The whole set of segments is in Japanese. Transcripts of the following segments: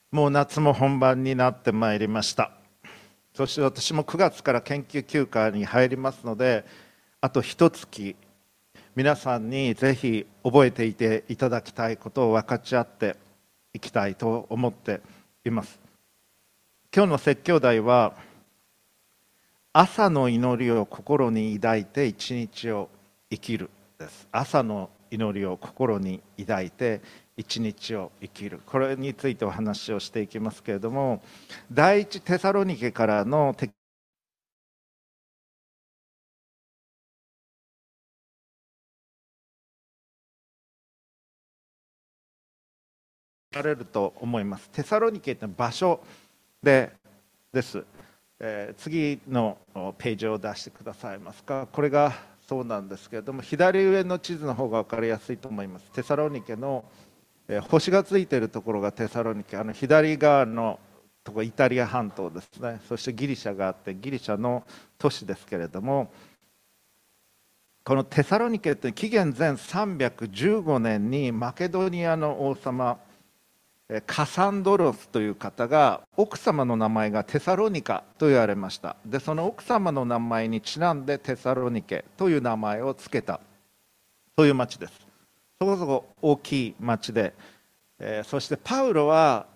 もう夏も本番になってまいりました。そして私も9月から研究休暇に入りますので、あと一月、皆さんにぜひ覚えていていただきたいことを分かち合っていきたいと思っています。今日の説教題は、朝の祈りを心に抱いて一日を生きるです。朝の祈りを心に抱いて一日を生きる、これについてお話をしていきますけれども、第一テサロニケからの手られると思います。テサロニケという場所です。次のページを出してくださいますか。これがそうなんですけれども、左上の地図の方が分かりやすいと思います。テサロニケの星がついているところがテサロニケ、左側のところイタリア半島ですね。そしてギリシャがあって、ギリシャの都市ですけれども、このテサロニケって紀元前315年にマケドニアの王様カサンドロスという方が、奥様の名前がテサロニカと言われました。でその奥様の名前にちなんでテサロニケという名前を付けたという町です。そこそこ大きい町で、そしてパウロは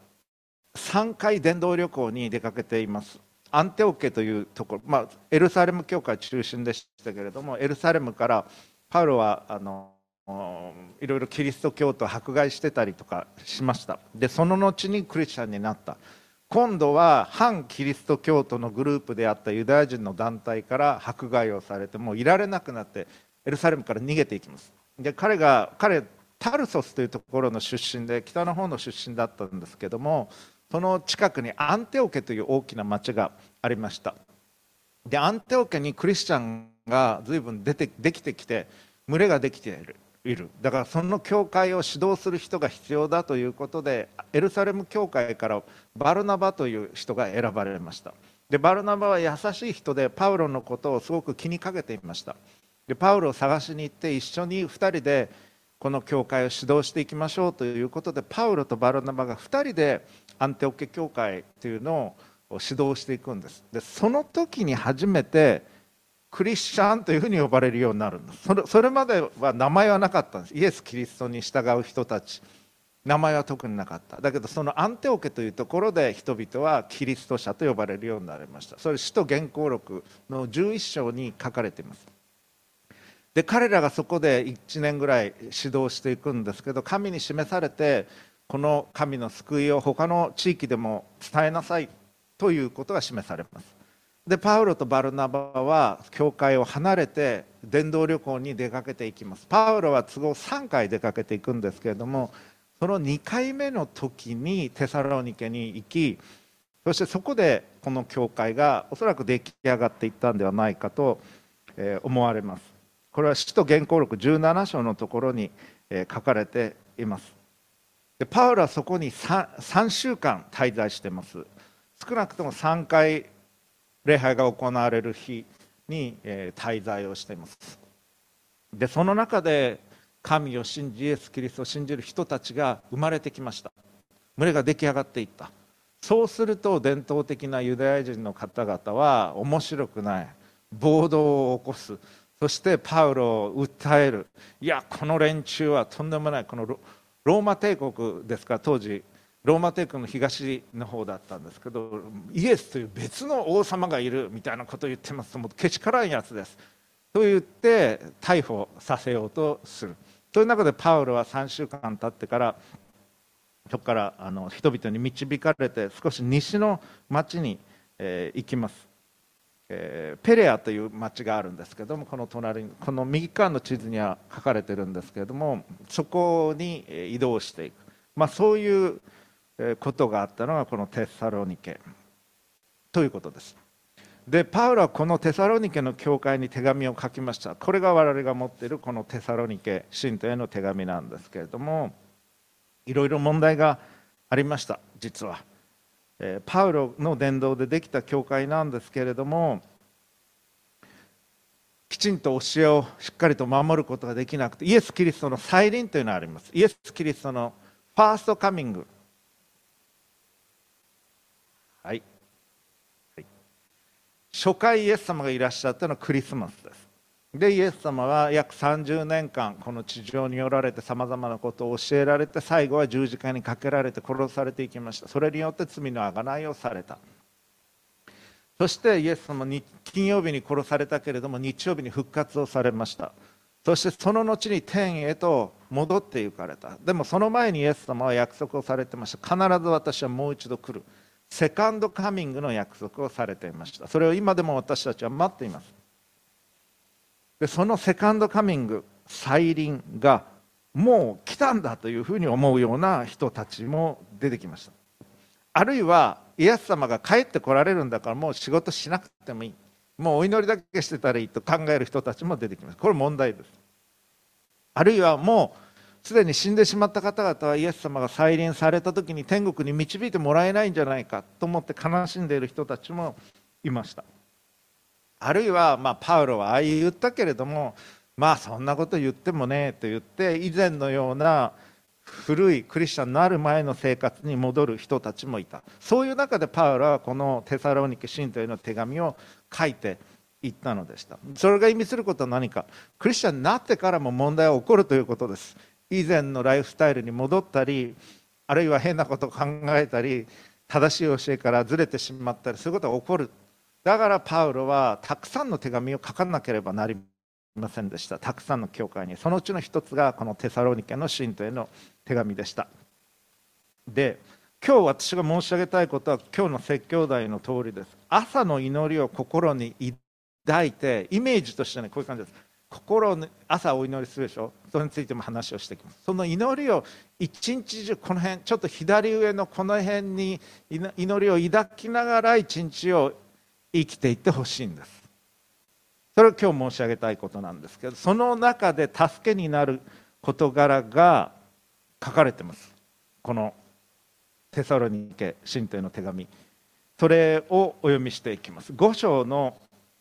3回伝道旅行に出かけています。アンテオケというところ、エルサレム教会中心でしたけれども、エルサレムからパウロはいろいろキリスト教徒を迫害してたりとかしました。でその後にクリスチャンになった。今度は反キリスト教徒のグループであったユダヤ人の団体から迫害をされて、もういられなくなってエルサレムから逃げていきます。で彼タルソスというところの出身で、北の方の出身だったんですけども、その近くにアンテオケという大きな町がありました。でアンテオケにクリスチャンが随分できてきて、群れができている。だからその教会を指導する人が必要だということで、エルサレム教会からバルナバという人が選ばれました。でバルナバは優しい人で、パウロのことをすごく気にかけていました。でパウロを探しに行って、一緒に2人でこの教会を指導していきましょうということで、パウロとバルナバが2人でアンテオケ教会というのを指導していくんです。でその時に初めてクリスチャンというふうに呼ばれるようになるんです。それまでは名前はなかったんです。イエス・キリストに従う人たち、名前は特になかった。だけどそのアンテオケというところで人々はキリスト者と呼ばれるようになりました。それ使徒言行録の11章に書かれています。で彼らがそこで1年ぐらい指導していくんですけど、神に示されて、この神の救いを他の地域でも伝えなさいということが示されます。でパウロとバルナバは教会を離れて伝道旅行に出かけていきます。パウロは都合3回出かけていくんですけれども、その2回目の時にテサロニケに行き、そしてそこでこの教会がおそらく出来上がっていったんではないかと思われます。これは使徒言行録17章のところに書かれています。でパウロはそこに 3週間滞在しています。少なくとも3回礼拝が行われる日に滞在をしています。でその中で神を信じ、イエス・キリストを信じる人たちが生まれてきました。群れが出来上がっていった。そうすると伝統的なユダヤ人の方々は面白くない、暴動を起こす。そしてパウロを訴える。いやこの連中はとんでもない、このローマ帝国ですから、当時ローマ帝国の東の方だったんですけど、イエスという別の王様がいるみたいなことを言ってますと、もうけしからんやつですと言って逮捕させようとする。という中でパウロは3週間経ってから、そこから人々に導かれて少し西の町に行きます。ペレアという町があるんですけども、この隣に、この右側の地図には書かれてるんですけれども、そこに移動していく、そういうことがあったのがこのテサロニケということです。でパウロはこのテサロニケの教会に手紙を書きました。これが我々が持っているこのテサロニケ信徒への手紙なんですけれども、いろいろ問題がありました。実はパウロの伝道でできた教会なんですけれども、きちんと教えをしっかりと守ることができなくて、イエス・キリストの再臨というのがあります。イエス・キリストのファーストカミング、 はい、はい、初回イエス様がいらっしゃったのはクリスマスです。でイエス様は約30年間この地上におられて、さまざまなことを教えられて、最後は十字架にかけられて殺されていきました。それによって罪の贖いをされた。そしてイエス様に金曜日に殺されたけれども、日曜日に復活をされました。そしてその後に天へと戻って行かれた。でもその前にイエス様は約束をされてました。必ず私はもう一度来る、セカンドカミングの約束をされていました。それを今でも私たちは待っています。でそのセカンドカミング、再臨がもう来たんだというふうに思うような人たちも出てきました。あるいはイエス様が帰ってこられるんだからもう仕事しなくてもいい、もうお祈りだけしてたらいいと考える人たちも出てきます。これ問題です。あるいはもうすでに死んでしまった方々はイエス様が再臨された時に天国に導いてもらえないんじゃないかと思って悲しんでいる人たちもいました。あるいはパウロはああ言ったけれども、そんなこと言ってもねと言って以前のような古いクリスチャンになる前の生活に戻る人たちもいた。そういう中でパウロはこのテサロニケ信徒への手紙を書いていったのでした。それが意味することは何か、クリスチャンになってからも問題は起こるということです。以前のライフスタイルに戻ったり、あるいは変なことを考えたり、正しい教えからずれてしまったり、そういうことが起こる。だからパウロはたくさんの手紙を書かなければなりませんでした。たくさんの教会に。そのうちの一つがこのテサロニケの信徒への手紙でした。で今日私が申し上げたいことは今日の説教題の通りです。朝の祈りを心に抱いて、イメージとしてね、こういう感じです。心に朝お祈りするでしょ。それについても話をしていきます。その祈りを一日中、この辺ちょっと左上のこの辺に祈りを抱きながら一日を生きていってほしいんです。それを今日申し上げたいことなんですけど、その中で助けになる事柄が書かれています。このテサロニケ信徒への手紙、それをお読みしていきます。5章の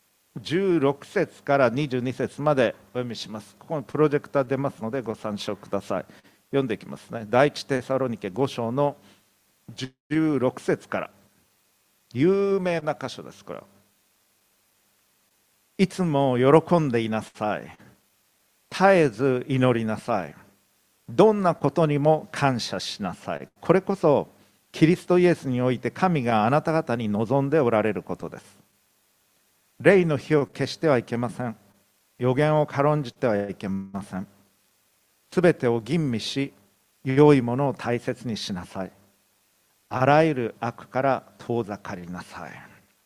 16節から22節までお読みします。ここにプロジェクター出ますのでご参照ください。読んでいきますね。第一テサロニケ5章の16節から、有名な箇所です。これはいつも喜んでいなさい。絶えず祈りなさい。どんなことにも感謝しなさい。これこそキリストイエスにおいて神があなた方に望んでおられることです。霊の火を消してはいけません。預言を軽んじてはいけません。すべてを吟味し、良いものを大切にしなさい。あらゆる悪から遠ざかりなさい。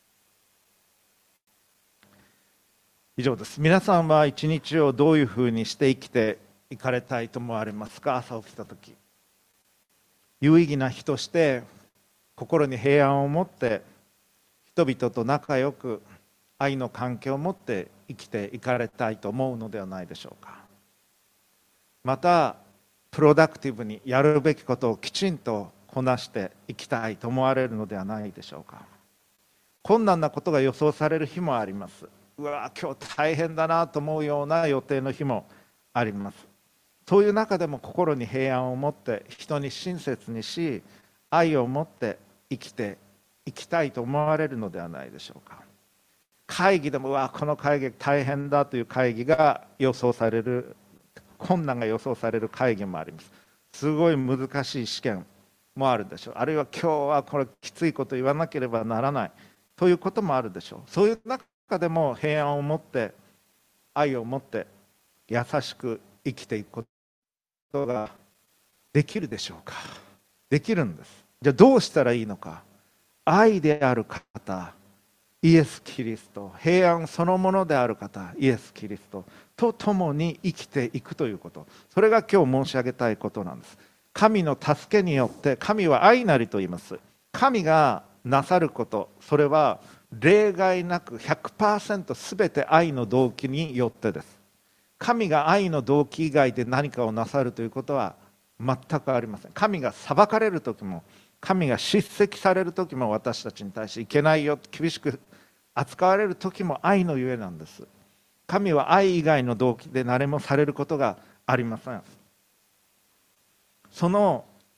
以上です。皆さんは一日をどういうふうにして生きていかれたいと思われますか。朝起きた時、有意義な日として心に平安を持って人々と仲良く愛の関係を持って生きていかれたいと思うのではないでしょうか。またプロダクティブにやるべきことをきちんとこなしていきたいと思われるのではないでしょうか。困難なことが予想される日もあります。うわ今日大変だなと思うような予定の日もあります。そういう中でも心に平安を持って人に親切にし、愛を持って生きていきたいと思われるのではないでしょうか。会議でもこの会議大変だという会議が予想される、困難が予想される会議もあります。すごい難しい試験もあるでしょう。あるいは今日はこれきついこと言わなければならないということもあるでしょう。そういう中でも平安を持って愛を持って優しく生きていくことができるでしょうか。できるんです。じゃあどうしたらいいのか。愛である方イエス・キリスト、平安そのものである方イエス・キリストと共に生きていくということ、それが今日申し上げたいことなんです。神の助けによって、神は愛なりと言います。神がなさること、それは例外なく 100% 全て愛の動機によってです。神が愛の動機以外で何かをなさるということは全くありません。神が裁かれる時も、神が叱責される時も、私たちに対していけないよ厳しく扱われる時も愛のゆえなんです。神は愛以外の動機で何もされることがありません。その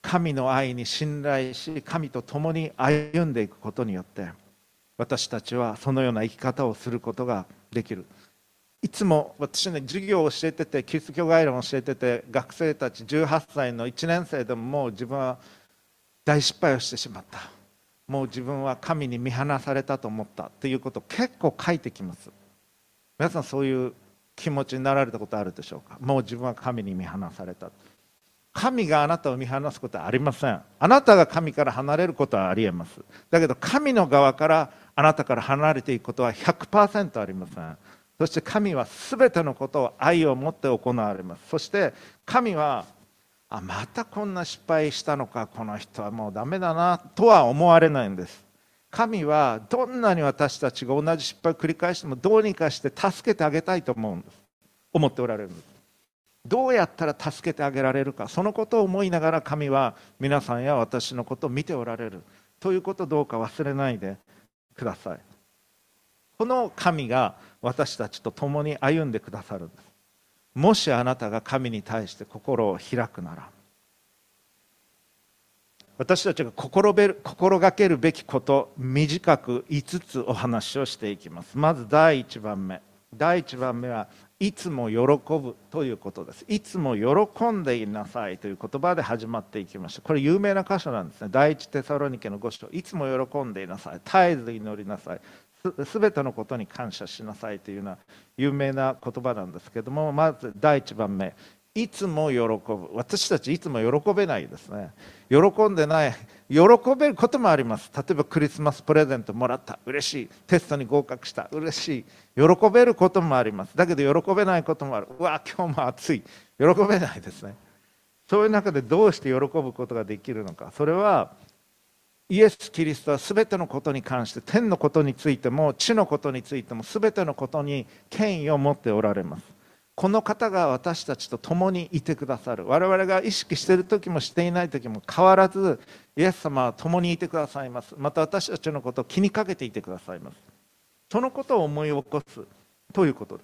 神の愛に信頼し、神と共に歩んでいくことによって、私たちはそのような生き方をすることができる。いつも私ね、授業を教えてて、キリスト教概論を教えてて、学生たち18歳の1年生でも、もう自分は大失敗をしてしまった、もう自分は神に見放されたと思ったっていうことを結構書いてきます。皆さんそういう気持ちになられたことあるでしょうか。もう自分は神に見放された。神があなたを見放すことはありません。あなたが神から離れることはありえます。だけど神の側からあなたから離れていくことは 100% ありません。そして神は全てのことを愛を持って行われます。そして神はまたこんな失敗したのか、この人はもうダメだなとは思われないんです。神はどんなに私たちが同じ失敗を繰り返してもどうにかして助けてあげたいと思っておられるんです。どうやったら助けてあげられるか、そのことを思いながら神は皆さんや私のことを見ておられるということをどうか忘れないでください。この神が私たちと共に歩んでくださるんです。もしあなたが神に対して心を開くなら、私たちが心がけるべきこと、短く5つお話をしていきます。まず第1番目。第1番目はいつも喜ぶということです。いつも喜んでいなさいという言葉で始まっていきました。これ有名な箇所なんですね。第一テサロニケの5章、いつも喜んでいなさい、絶えず祈りなさい、すべてのことに感謝しなさいというような有名な言葉なんですけども、まず第1番目、いつも喜ぶ。私たちいつも喜べないですね。喜んでない。喜べることもあります。例えばクリスマスプレゼントもらった、嬉しい。テストに合格した、嬉しい。喜べることもあります。だけど喜べないこともある。うわ、今日も暑い。喜べないですね。そういう中でどうして喜ぶことができるのか。それはイエス・キリストは全てのことに関して、天のことについても地のことについても全てのことに権威を持っておられます。この方が私たちと共にいてくださる。我々が意識している時もしていない時も変わらずイエス様は共にいてくださいます。また私たちのことを気にかけていてくださいます。そのことを思い起こすということです。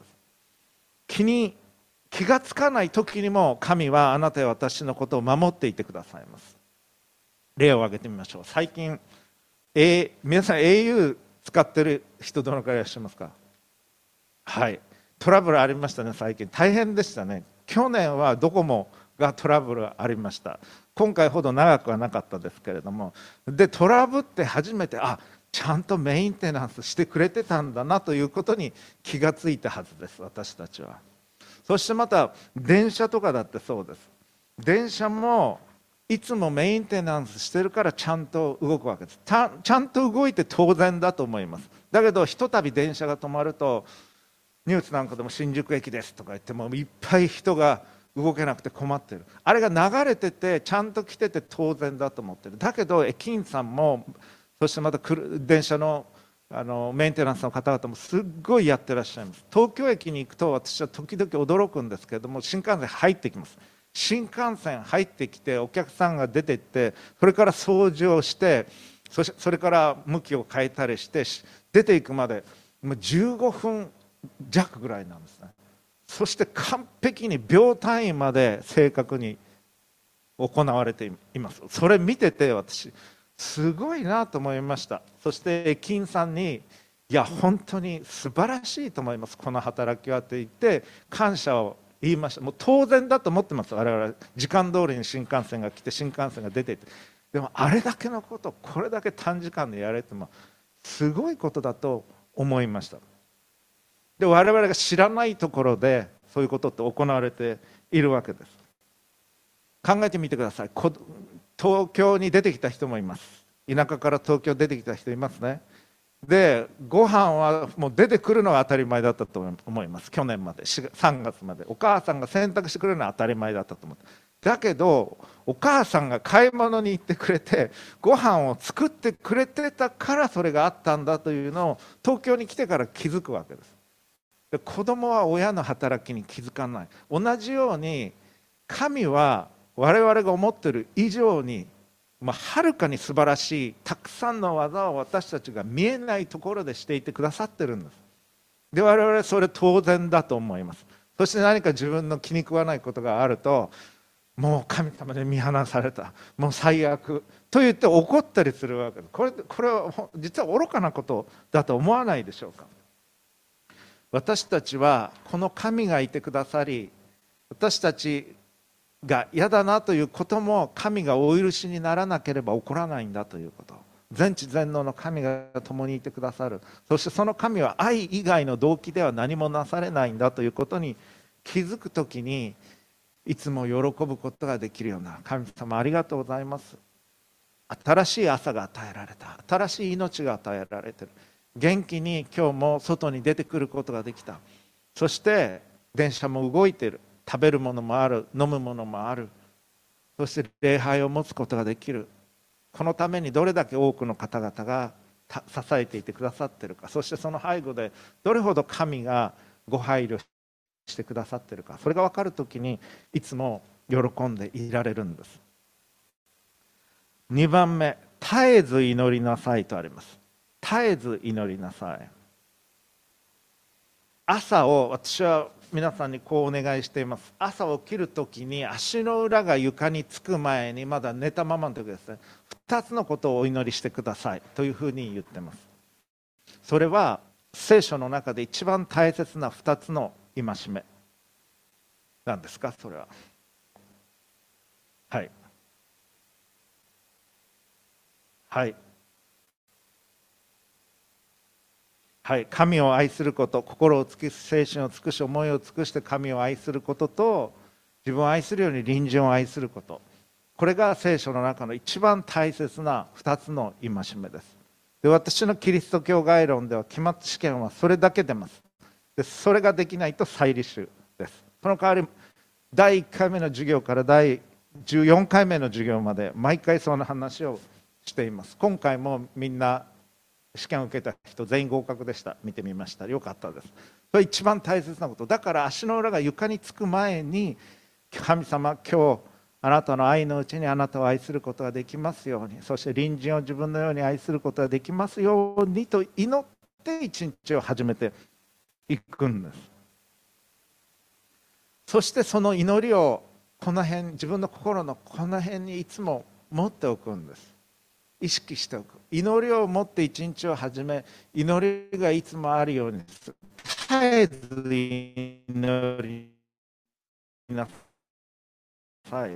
気がつかない時にも神はあなたや私のことを守っていてくださいます。例を挙げてみましょう。最近、皆さん au 使ってる人どのくらいいらっしゃいますか。はい、トラブルありましたね。最近大変でしたね。去年はドコモがトラブルありました。今回ほど長くはなかったですけれども、でトラブって初めてちゃんとメンテナンスしてくれてたんだなということに気がついたはずです、私たちは。そしてまた電車とかだってそうです。電車もいつもメンテナンスしてるからちゃんと動くわけです。ちゃんと動いて当然だと思います。だけどひとたび電車が止まると、ニュースなんかでも新宿駅ですとか言ってもいっぱい人が動けなくて困ってる。あれが流れててちゃんと来てて当然だと思ってる。だけど駅員さんも、そしてまた電車のメンテナンスの方々もすっごいやってらっしゃいます。東京駅に行くと私は時々驚くんですけれども、新幹線入ってきます。新幹線入ってきてお客さんが出ていって、それから掃除をして、それから向きを変えたりして出ていくまでもう15分弱ぐらいなんですね。そして完璧に秒単位まで正確に行われています。それ見てて私すごいなと思いました。そして駅員さんにいや本当に素晴らしいと思います、この働きはって言って感謝を言いました。もう当然だと思ってます。我々時間通りに新幹線が来て新幹線が出ていって、でもあれだけのことをこれだけ短時間でやれてもすごいことだと思いました。で我々が知らないところでそういうことって行われているわけです。考えてみてください。東京に出てきた人もいます。田舎から東京出てきた人いますね。でご飯はもう出てくるのが当たり前だったと思います。去年まで3月までお母さんが洗濯してくれるのは当たり前だったと思って、だけどお母さんが買い物に行ってくれてご飯を作ってくれてたからそれがあったんだというのを東京に来てから気づくわけです。で子供は親の働きに気づかない。同じように神は我々が思っている以上にはるかに素晴らしいたくさんの技を私たちが見えないところでしていてくださってるんです。で我々それ当然だと思います。そして何か自分の気に食わないことがあるともう神様で見放された、もう最悪と言って怒ったりするわけです。これは実は愚かなことだと思わないでしょうか。私たちはこの神がいてくださり、私たちが嫌だなということも神がお許しにならなければ起こらないんだということ、全知全能の神が共にいてくださる、そしてその神は愛以外の動機では何もなされないんだということに気づくときに、いつも喜ぶことができるような、神様ありがとうございます、新しい朝が与えられた、新しい命が与えられている、元気に今日も外に出てくることができた、そして電車も動いている、食べるものもある、飲むものもある、そして礼拝を持つことができる、このためにどれだけ多くの方々が支えていてくださっているか、そしてその背後でどれほど神がご配慮してくださっているか、それが分かるときにいつも喜んでいられるんです。2番目、絶えず祈りなさいとあります。絶えず祈りなさい。朝を私は皆さんにこうお願いしています。朝起きるときに足の裏が床につく前に、まだ寝たままの時ですね、2つのことをお祈りしてくださいというふうに言っています。それは聖書の中で一番大切な2つの戒めなんですか。それははいはいはい、神を愛すること、心を尽くし精神を尽くし思いを尽くして神を愛することと、自分を愛するように隣人を愛すること、これが聖書の中の一番大切な2つの戒めです。で、私のキリスト教概論では期末試験はそれだけ出ます。でそれができないと再履修です。その代わり第1回目の授業から第14回目の授業まで毎回その話をしています。今回もみんな試験を受けた人全員合格でした。見てみました。よかったです。それ一番大切なことだから、足の裏が床につく前に、神様今日あなたの愛のうちにあなたを愛することができますように、そして隣人を自分のように愛することができますようにと祈って一日を始めていくんです。そしてその祈りをこの辺、自分の心のこの辺にいつも持っておくんです。意識しておく。祈りを持って一日を始め、祈りがいつもあるようにする。絶えず祈りなさい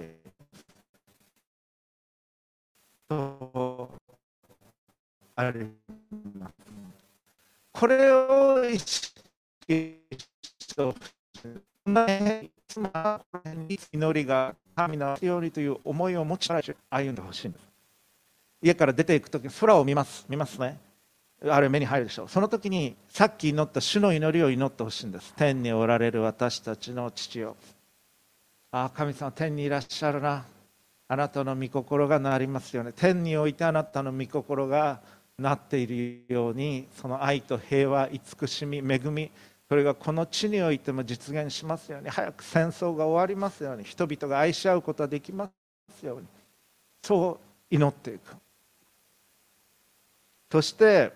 とあります。これを意識しておく。いつも祈りが神のようにという思いを持ちながら歩んでほしいんです。家から出ていくときに空を見ますね。あれ目に入るでしょう。その時にさっき祈った主の祈りを祈ってほしいんです。天におられる私たちの父よ、神様天にいらっしゃるな、あなたの御心がなりますよね。天においてあなたの御心がなっているように、その愛と平和、慈しみ、恵み、それがこの地においても実現しますように、早く戦争が終わりますように、人々が愛し合うことができますように、そう祈っていく。そして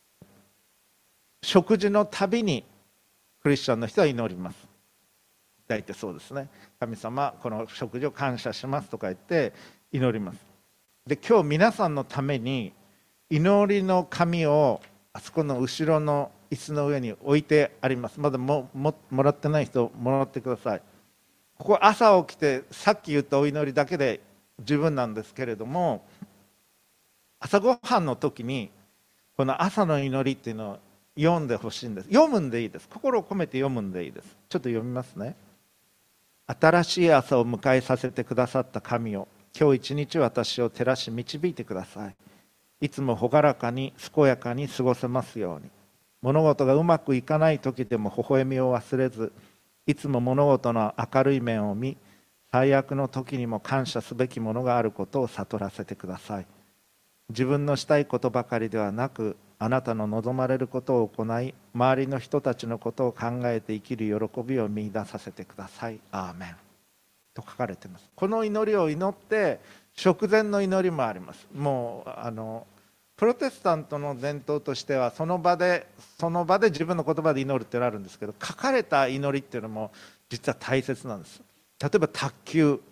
食事のたびにクリスチャンの人は祈ります。大体そうですね。神様この食事を感謝しますとか言って祈ります。で今日皆さんのために祈りの紙をあそこの後ろの椅子の上に置いてあります。まだもらってない人もらってください。ここ朝起きてさっき言ったお祈りだけで十分なんですけれども、朝ごはんの時にこの朝の祈りっていうのを読んでほしいんです。読むんでいいです。心を込めて読むんでいいです。ちょっと読みますね。新しい朝を迎えさせてくださった神よ、今日一日私を照らし導いてください。いつも朗らかに健やかに過ごせますように。物事がうまくいかない時でも微笑みを忘れず、いつも物事の明るい面を見、最悪の時にも感謝すべきものがあることを悟らせてください。自分のしたいことばかりではなく、あなたの望まれることを行い、周りの人たちのことを考えて生きる喜びを見出させてください。アーメンと書かれています。この祈りを祈って食前の祈りもあります。もうプロテスタントの伝統としてはその場で自分の言葉で祈るってのあるんですけど、書かれた祈りっていうのも実は大切なんです。例えば卓球、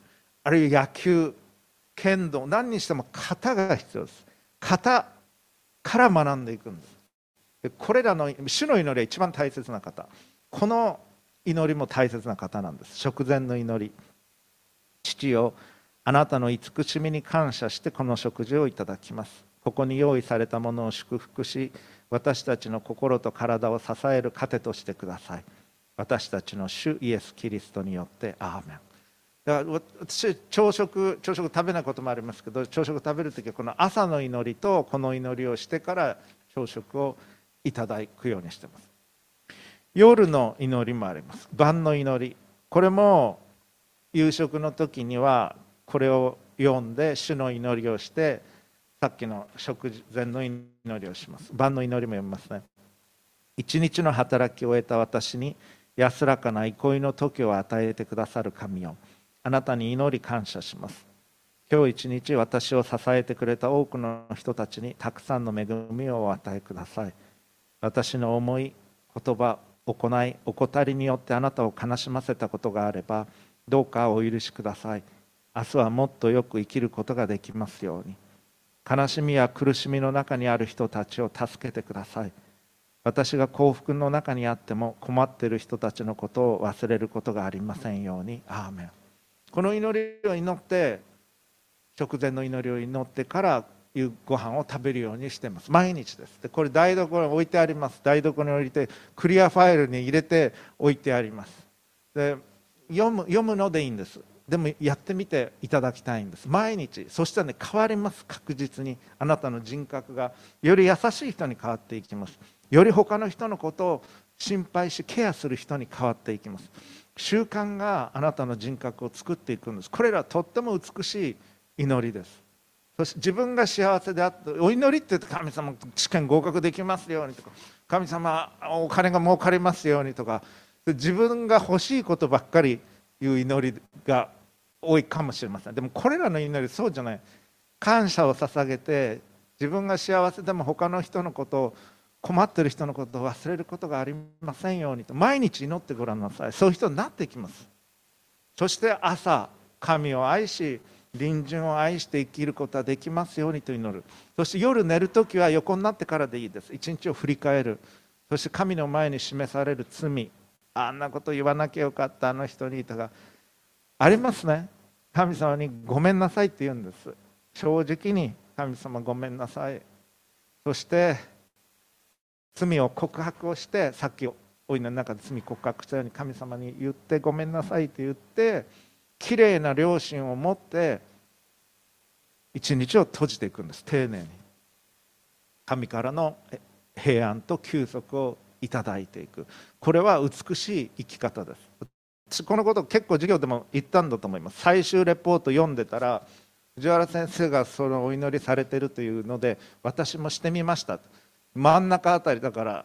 あるいは野球、剣道、何にしても型が必要です。型から学んでいくんです。これらの主の祈りは一番大切な方、この祈りも大切な方なんです。食前の祈り。父よ、あなたの慈しみに感謝してこの食事をいただきます。ここに用意されたものを祝福し、私たちの心と体を支える糧としてください。私たちの主イエス・キリストによってアーメン。だから私朝食食べないこともありますけど、朝食食べるときはこの朝の祈りとこの祈りをしてから朝食をいただくようにしています。夜の祈りもあります。晩の祈り、これも夕食の時にはこれを読んで主の祈りをして、さっきの食前の祈りをします。晩の祈りも読みますね。一日の働きを終えた私に安らかな憩いの時を与えてくださる神よ、あなたに祈り感謝します。今日一日私を支えてくれた多くの人たちにたくさんの恵みをお与えください。私の思い、言葉、行い、怠りによってあなたを悲しませたことがあればどうかお許しください。明日はもっとよく生きることができますように。悲しみや苦しみの中にある人たちを助けてください。私が幸福の中にあっても困っている人たちのことを忘れることがありませんように。アーメン。この祈りを祈って、食前の祈りを祈ってから夕ご飯を食べるようにしています。毎日です。でこれ台所に置いてあります。台所に置いてクリアファイルに入れて置いてあります。で読むのでいいんです。でもやってみていただきたいんです。毎日。そしたらね、変わります。確実にあなたの人格がより優しい人に変わっていきます。より他の人のことを心配しケアする人に変わっていきます。習慣があなたの人格を作っていくんです。これらはとっても美しい祈りです。そして自分が幸せであって、お祈りって言うと神様試験合格できますようにとか、神様お金が儲かりますようにとか、自分が欲しいことばっかり言う祈りが多いかもしれません。でもこれらの祈りそうじゃない。感謝を捧げて、自分が幸せでも他の人のことを、困っている人のことを忘れることがありませんようにと毎日祈ってごらんなさい。そういう人になっていきます。そして朝神を愛し隣人を愛して生きることができますようにと祈る。そして夜寝るときは横になってからでいいです。一日を振り返る。そして神の前に示される罪、あんなこと言わなきゃよかったあの人にとかありますね。神様にごめんなさいって言うんです。正直に神様ごめんなさい。そして罪を告白をして、さっきお祈りの中で罪告白したように神様に言ってごめんなさいと言って、きれいな良心を持って一日を閉じていくんです。丁寧に神からの平安と休息をいただいていく。これは美しい生き方です。このこと結構授業でも言ったんだと思います。最終レポート読んでたら、藤原先生がそのお祈りされているというので私もしてみました。真ん中あたりだから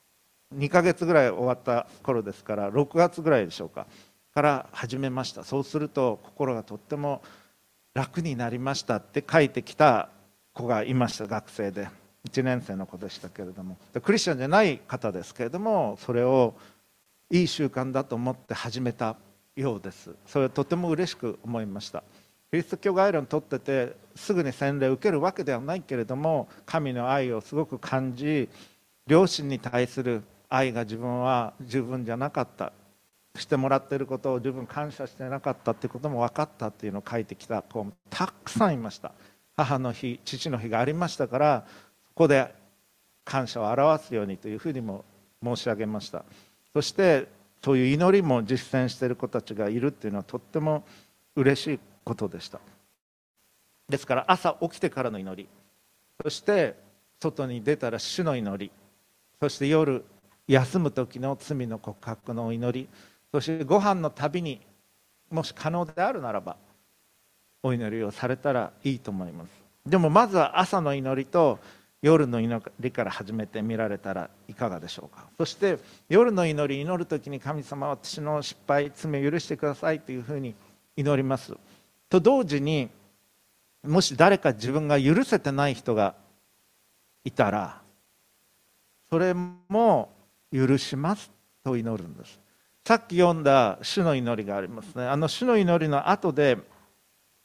2ヶ月ぐらい終わった頃ですから、6月ぐらいでしょうかから始めました。そうすると心がとっても楽になりましたって書いてきた子がいました。学生で1年生の子でしたけれども、クリスチャンじゃない方ですけれども、それをいい習慣だと思って始めたようです。それはとても嬉しく思いました。キリスト教概論を取っててすぐに洗礼を受けるわけではないけれども、神の愛をすごく感じ、両親に対する愛が自分は十分じゃなかった、してもらっていることを十分感謝してなかったということも分かったっていうのを書いてきた子もたくさんいました。母の日、父の日がありましたから、そこで感謝を表すようにというふうにも申し上げました。そしてそういう祈りも実践している子たちがいるっていうのはとっても嬉しいことでした。ですから朝起きてからの祈り、そして外に出たら主の祈り、そして夜休む時の罪の告白の祈り、そしてご飯のたびにもし可能であるならばお祈りをされたらいいと思います。でもまずは朝の祈りと夜の祈りから始めてみられたらいかがでしょうか。そして夜の祈る時に神様、私の失敗罪を許してくださいというふうに祈りますと同時に、もし誰か自分が許せてない人がいたらそれも許しますと祈るんです。さっき読んだ主の祈りがありますね。主の祈りの後で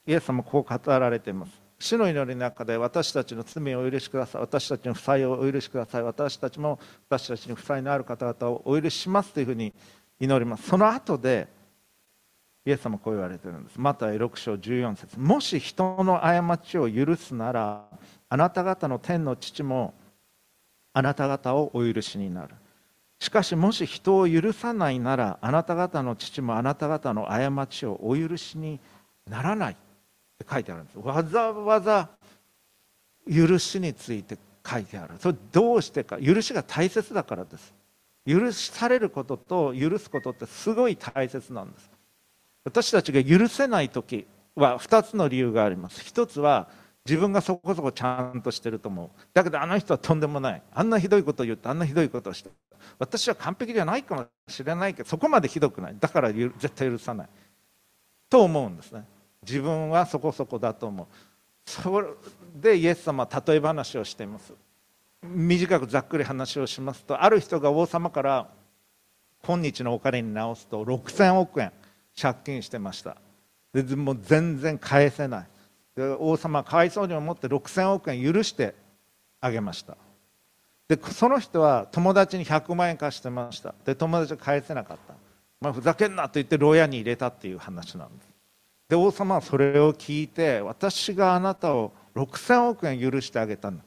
イエス様こう語られています。主の祈りの中で、私たちの罪をお許しください、私たちの負債をお許しください、私たちも私たちに負債のある方々をお許ししますというふうに祈ります。その後でイエス様こう言われているんです。マタイ6章14節、もし人の過ちを許すなら、あなた方の天の父もあなた方をお許しになる。しかしもし人を許さないなら、あなた方の父もあなた方の過ちをお許しにならないって書いてあるんです。わざわざ許しについて書いてある。それどうしてか、許しが大切だからです。許されることと許すことってすごい大切なんです。私たちが許せない時は2つの理由があります。1つは自分がそこそこちゃんとしてると思う。だけどあの人はとんでもない、あんなひどいことを言って、あんなひどいことをして、私は完璧じゃないかもしれないけど、そこまでひどくない、だから絶対許さないと思うんですね。自分はそこそこだと思う。それでイエス様は例え話をしています。短くざっくり話をしますと、ある人が王様から今日のお金に直すと6000億円借金してました。でもう全然返せない。で王様はかわいそうに思って6000億円許してあげました。でその人は友達に100万円貸してました。で友達が返せなかった、ふざけんなと言って牢屋に入れたっていう話なんです。で王様はそれを聞いて、私があなたを6000億円許してあげたんだ、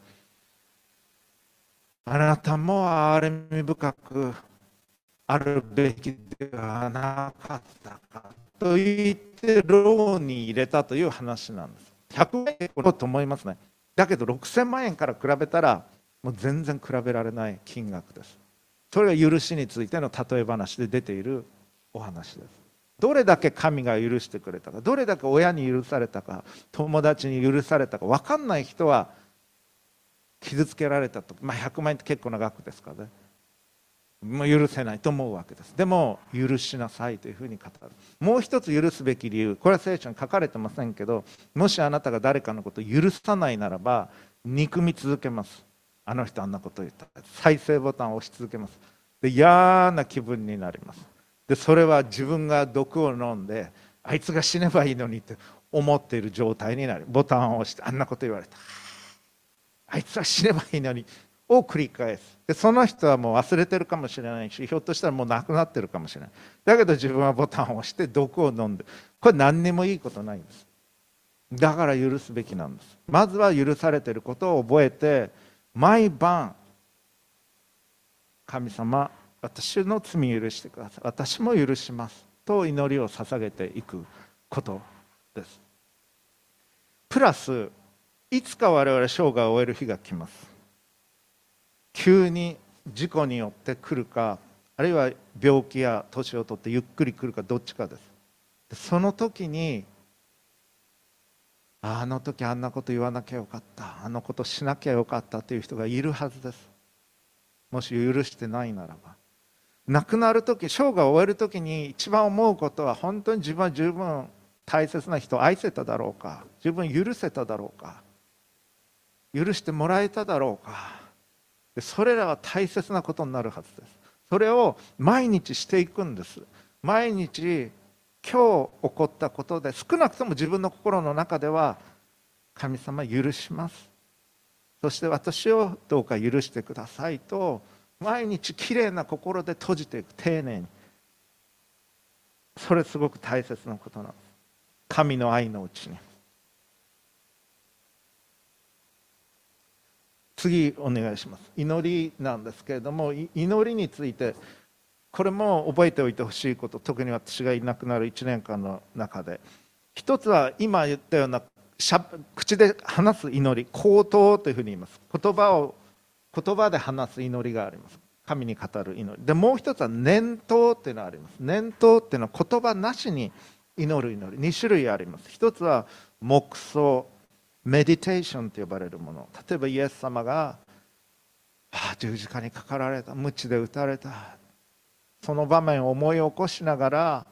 あなたも憐れみ深くあるべきではなかったかと言って牢に入れたという話なんです。100万円だと思いますね。だけど6000万円から比べたらもう全然比べられない金額です。それが許しについての例え話で出ているお話です。どれだけ神が許してくれたか、どれだけ親に許されたか、友達に許されたか分かんない人は傷つけられたと、100万円って結構な額ですからね、もう許せないと思うわけです。でも許しなさいというふうに語る。もう一つ許すべき理由、これは聖書に書かれてませんけど、もしあなたが誰かのことを許さないならば憎み続けます。あの人あんなことを言った、再生ボタンを押し続けます。で嫌な気分になります。でそれは自分が毒を飲んであいつが死ねばいいのにって思っている状態になる。ボタンを押してあんなこと言われた、あいつは死ねばいいのにを繰り返す。でその人はもう忘れてるかもしれないし、ひょっとしたらもう亡くなってるかもしれない。だけど自分はボタンを押して毒を飲んで、これ何にもいいことないんです。だから許すべきなんです。まずは許されていることを覚えて、毎晩神様私の罪許してください、私も許しますと祈りを捧げていくことです。プラスいつか我々生涯を終える日が来ます。急に事故によって来るか、あるいは病気や年を取ってゆっくり来るか、どっちかです。その時にあの時あんなこと言わなきゃよかった、あのことしなきゃよかったという人がいるはずです。もし許してないならば、亡くなる時、生涯を終える時に一番思うことは、本当に自分は十分大切な人を愛せただろうか、十分許せただろうか、許してもらえただろうか。それらは大切なことになるはずです。それを毎日していくんです。毎日今日起こったことで、少なくとも自分の心の中では神様許します、そして私をどうか許してくださいと毎日きれいな心で閉じていく、丁寧に。それすごく大切なことなんです。神の愛のうちに。次お願いします。祈りなんですけれども、祈りについてこれも覚えておいてほしいこと、特に私がいなくなる1年間の中で、一つは今言ったような口で話す祈り、口頭というふうに言います。言葉で話す祈りがあります。神に語る祈りで、もう一つは念頭っていうのがあります。念頭っていうのは言葉なしに祈る祈り、2種類あります。一つは黙想、メディテーションと呼ばれるもの。例えばイエス様が十字架にかかられた、鞭で打たれた、その場面を思い起こしながら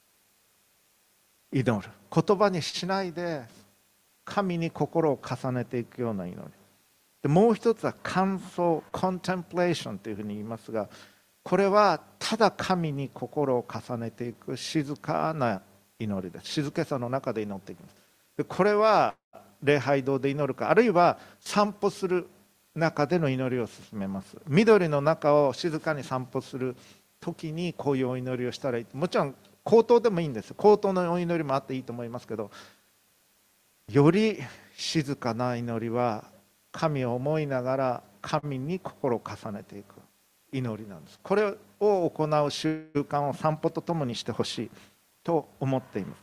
祈る。言葉にしないで神に心を重ねていくような祈りで、もう一つは感想、コンテンプレーションというふうに言いますが、これはただ神に心を重ねていく静かな祈りです。静けさの中で祈っていきます。 でこれは礼拝堂で祈るか、あるいは散歩する中での祈りを進めます。緑の中を静かに散歩する時にこういうお祈りをしたらいい。もちろん口頭でもいいんです。口頭のお祈りもあっていいと思いますけど、より静かな祈りは神を思いながら神に心を重ねていく祈りなんです。これを行う習慣を散歩とともにしてほしいと思っています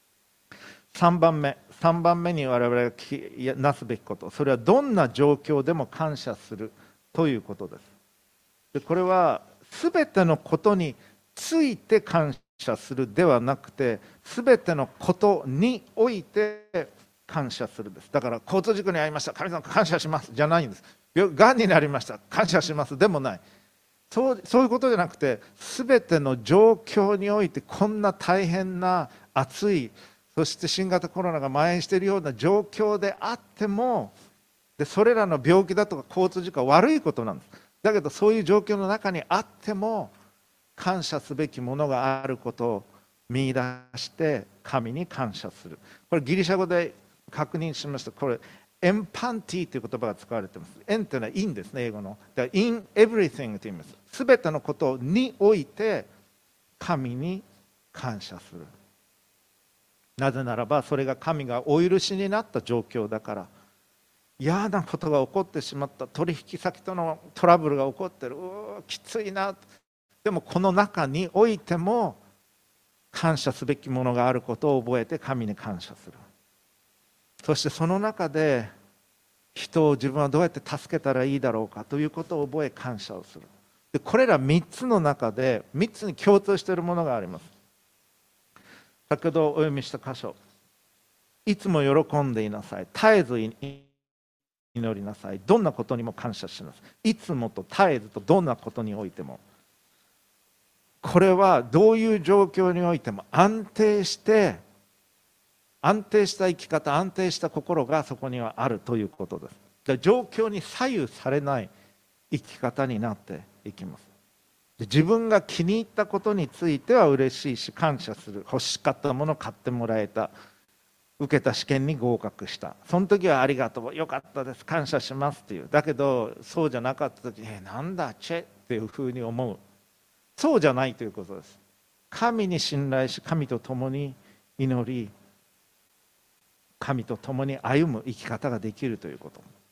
。3番目に我々がなすべきこと、それはどんな状況でも感謝するということです。でこれは全てのことについて感謝するではなくて、全てのことにおいて感謝するです。だから交通事故に遭いました、神様感謝しますじゃないんです。がんになりました、感謝しますでもない。そういうことじゃなくて、全ての状況においてこんな大変な暑い、そして新型コロナが蔓延しているような状況であっても、でそれらの病気だとか交通事故は悪いことなんです。だけどそういう状況の中にあっても感謝すべきものがあることを見出して神に感謝する。これギリシャ語で確認しました。これエンパンティという言葉が使われています。エンというのはインですね、英語の。だから in everything と言います。すべてのことにおいて神に感謝する。なぜならばそれが神がお許しになった状況だから。嫌なことが起こってしまった、取引先とのトラブルが起こってる、きついな。でもこの中においても感謝すべきものがあることを覚えて神に感謝する。そしてその中で人を自分はどうやって助けたらいいだろうかということを覚え感謝をする。でこれら3つの中で3つに共通しているものがあります。先ほどお読みした箇所、いつも喜んでいなさい、絶えず祈りなさい、どんなことにも感謝します。いつもと絶えずとどんなことにおいても、これはどういう状況においても安定した生き方、安定した心がそこにはあるということです。状況に左右されない生き方になっていきます。自分が気に入ったことについては嬉しいし感謝する。欲しかったものを買ってもらえた、受けた試験に合格した、その時はありがとう、よかったです、感謝しますっていう。だけどそうじゃなかった時になんだチェっていうふうに思う。そうじゃないということです。神に信頼し、神と共に祈り、神と共に歩む生き方ができるということ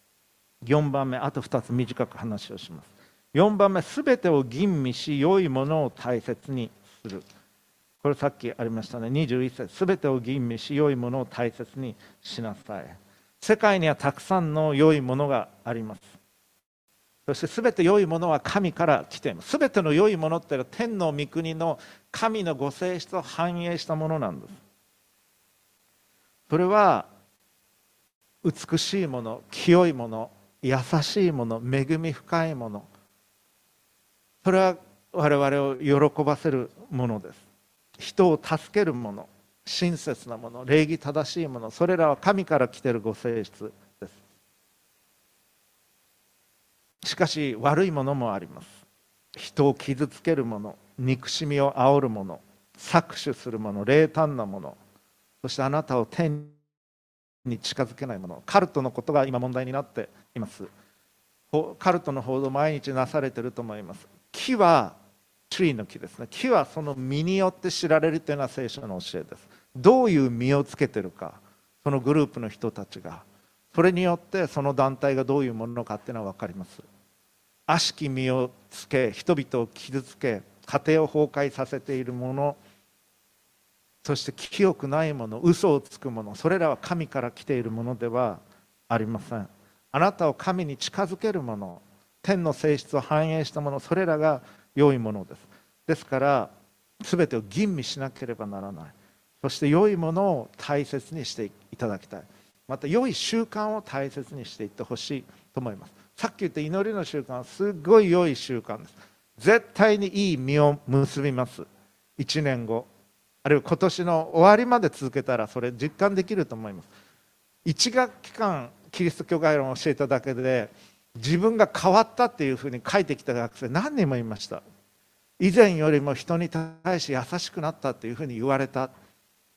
。4番目、あと2つ短く話をします。4番目、すべてを吟味し良いものを大切にする。これさっきありましたね。21節、すべてを吟味し良いものを大切にしなさい。世界にはたくさんの良いものがあります。そしてすべて良いものは神から来ています。すべての良いものっていうのは天の御国の神のご性質を反映したものなんです。それは美しいもの、清いもの、優しいもの、恵み深いもの、それは我々を喜ばせるものです。人を助けるもの、親切なもの、礼儀正しいもの、それらは神から来ているご性質です。しかし悪いものもあります。人を傷つけるもの、憎しみを煽るもの、搾取するもの、冷淡なもの、そしてあなたを天に近づけないもの、カルトのことが今問題になっています。カルトの報道毎日なされていると思います。木はツリーの木ですね。木はその実によって知られるというのは聖書の教えです。どういう実をつけているか、そのグループの人たちが、それによってその団体がどういうものかっていうのは分かります。悪しき実をつけ、人々を傷つけ、家庭を崩壊させているもの、そして清くないもの、嘘をつくもの、それらは神から来ているものではありません。あなたを神に近づけるもの、天の性質を反映したもの、それらが良いものです。ですから全てを吟味しなければならない。そして良いものを大切にしていただきたい。また良い習慣を大切にしていってほしいと思います。さっき言った祈りの習慣はすごい良い習慣です。絶対にいい実を結びます。1年後あるいは今年の終わりまで続けたらそれ実感できると思います。1学期間キリスト教概論を教えただけで自分が変わったっていうふうに書いてきた学生何人もいました。以前よりも人に対して優しくなったっていうふうに言われた。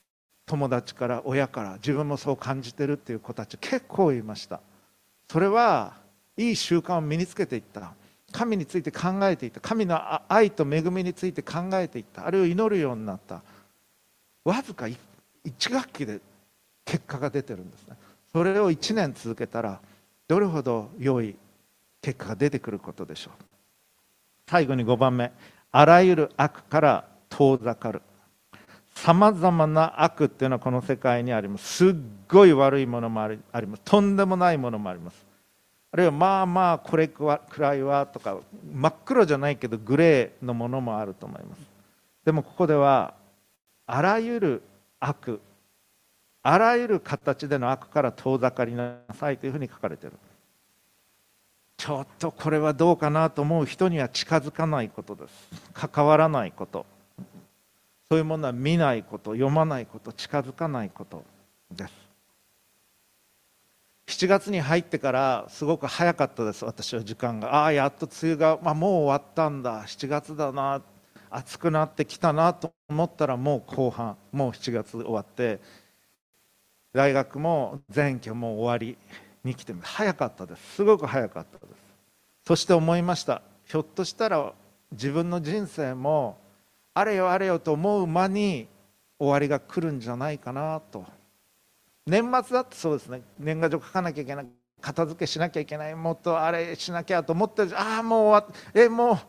友達から親から自分もそう感じてるっていう子たち結構いました。それはいい習慣を身につけていった。神について考えていった。神の愛と恵みについて考えていった。あれを祈るようになった。わずか1学期で結果が出てるんですね。それを1年続けたらどれほど良い結果が出てくることでしょう。最後に5番目、あらゆる悪から遠ざかる。さまざまな悪っていうのはこの世界にあります。すっごい悪いものもあります。とんでもないものもあります。あるいはまあまあこれくらいはとか、真っ黒じゃないけどグレーのものもあると思います。でもここではあらゆる悪、あらゆる形での悪から遠ざかりなさいというふうに書かれている。ちょっとこれはどうかなと思う人には近づかないことです。関わらないこと、そういうものは見ないこと、読まないこと、近づかないことです。7月に入ってからすごく早かったです。私は時間がやっと梅雨が、もう終わったんだ、7月だな、暑くなってきたなと思ったらもう後半、もう7月終わって、大学も前期も終わりに来て早かったです。すごく早かったです。そして思いました。ひょっとしたら自分の人生もあれよあれよと思う間に終わりが来るんじゃないかなと。年末だってそうですね。年賀状書かなきゃいけない、片付けしなきゃいけない、もっとあれしなきゃと思って、もう終わっもう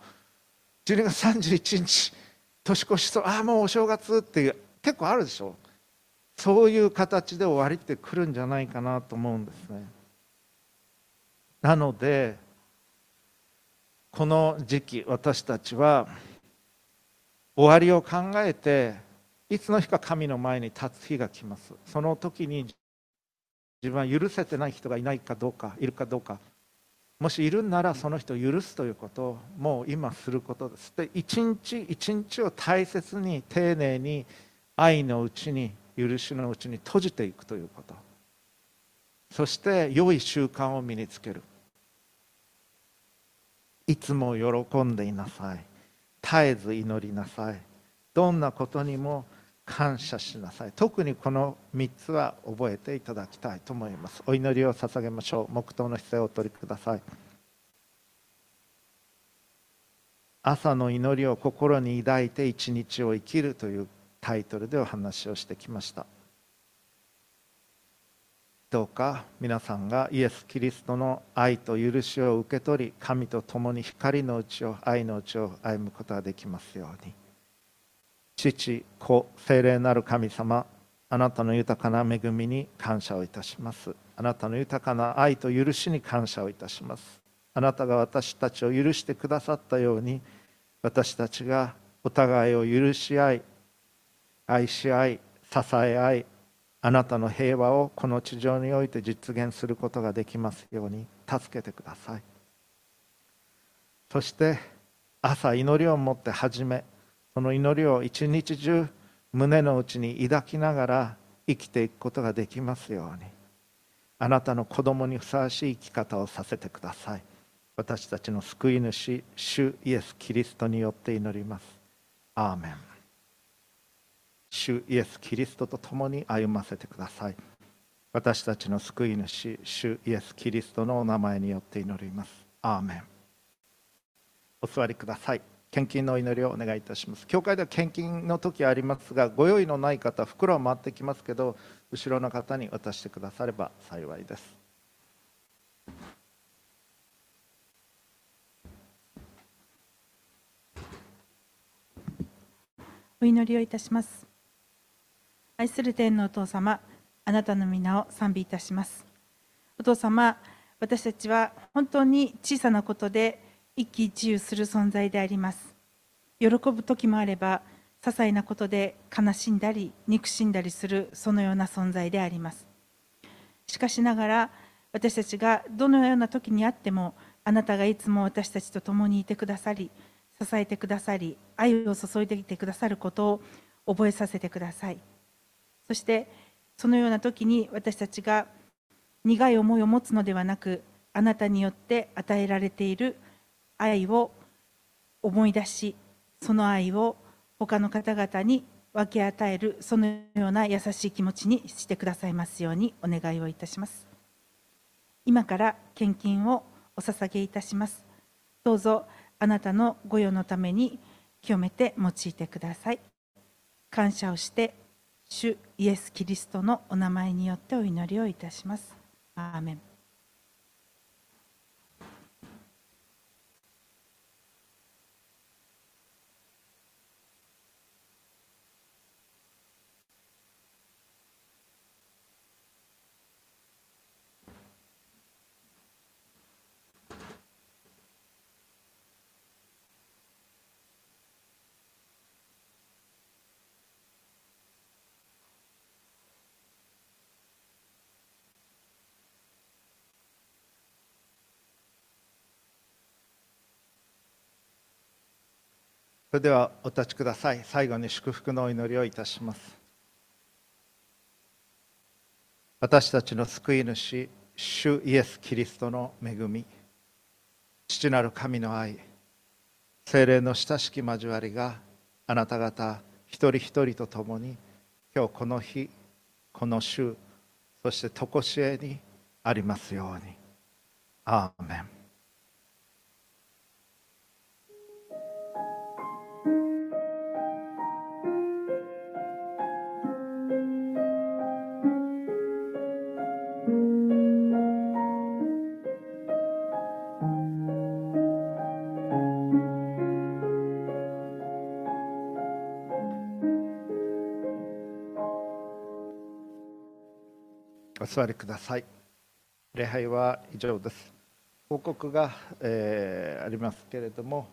12月31日年越しそう、もうお正月っていう結構あるでしょ。そういう形で終わりって来るんじゃないかなと思うんですね。なのでこの時期私たちは終わりを考えて、いつの日か神の前に立つ日が来ます。その時に自分は許せてない人がいないかどうか、いるかどうか、もしいるんならその人を許すということをもう今することです。で、一日一日を大切に丁寧に愛のうちに許しのうちに閉じていくということ、そして良い習慣を身につける。いつも喜んでいなさい、絶えず祈りなさい、どんなことにも感謝しなさい。特にこの3つは覚えていただきたいと思います。お祈りを捧げましょう。黙祷の姿勢をお取りください。朝の祈りを心に抱いて一日を生きるというタイトルでお話をしてきました。どうか皆さんがイエス・キリストの愛と許しを受け取り、神と共に光のうちを、愛のうちを歩むことができますように。父、子、聖霊なる神様、あなたの豊かな恵みに感謝をいたします。あなたの豊かな愛と許しに感謝をいたします。あなたが私たちを許してくださったように、私たちがお互いを許し合い、愛し合い、支え合い、あなたの平和をこの地上において実現することができますように助けてください。そして朝祈りを持って始め、その祈りを一日中胸の内に抱きながら生きていくことができますように、あなたの子供にふさわしい生き方をさせてください。私たちの救い主、主イエス・キリストによって祈ります。アーメン。主イエス・キリストと共に歩ませてください。私たちの救い主、主イエス・キリストのお名前によって祈ります。アーメン。お座りください。献金のお祈りをお願いいたします。教会では献金の時ありますが、ご用意のない方、袋は回ってきますけど、後ろの方に渡してくだされば幸いです。 お祈りをいたします。愛する天のお父様、あなたの皆を賛美いたします。お父様、私たちは本当に小さなことで一喜一憂する存在であります。喜ぶ時もあれば、些細なことで悲しんだり憎しんだりするそのような存在であります。しかしながら、私たちがどのような時にあっても、あなたがいつも私たちと共にいてくださり、支えてくださり、愛を注いでいてくださることを覚えさせてください。そしてそのような時に私たちが苦い思いを持つのではなく、あなたによって与えられている愛を思い出し、その愛を他の方々に分け与えるそのような優しい気持ちにしてくださいますようにお願いをいたします。今から献金をお捧げいたします。どうぞあなたの御用のために清めて用いてください。感謝をして主イエス・キリストのお名前によってお祈りをいたします。アーメン。 それではお立ちください。最後に祝福のお祈りをいたします。私たちの救い主、主イエス・キリストの恵み、父なる神の愛、聖霊の親しき交わりがあなた方一人一人と共に今日この日、この週、そして常しえにありますように。アーメン。お座りください。礼拝は以上です。報告が、ありますけれども、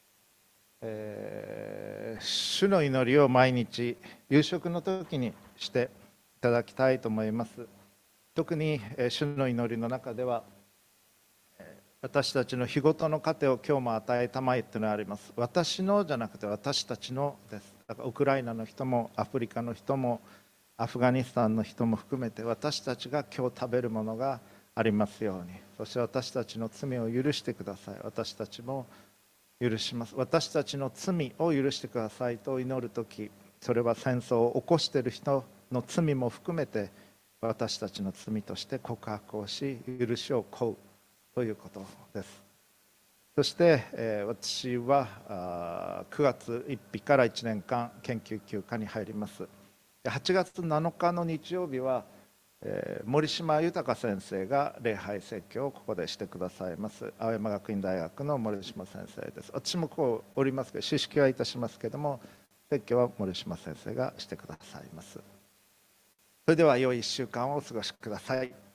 主の祈りを毎日夕食の時にしていただきたいと思います。特に、主の祈りの中では、私たちの日ごとの糧を今日も与えたまえというのがあります。私のじゃなくて私たちのです。だからウクライナの人もアフリカの人もアフガニスタンの人も含めて私たちが今日食べるものがありますように。そして私たちの罪を許してください。私たちも許します。私たちの罪を許してくださいと祈るとき、それは戦争を起こしている人の罪も含めて私たちの罪として告白をし、許しを請うということです。そして、私は9月1日から1年間研究休暇に入ります。8月7日の日曜日は森島豊先生が礼拝説教をここでしてくださいます。青山学院大学の森島先生です。私もこうおりますけど、知識はいたしますけれども、説教は森島先生がしてくださいます。それでは良い1週間をお過ごしください。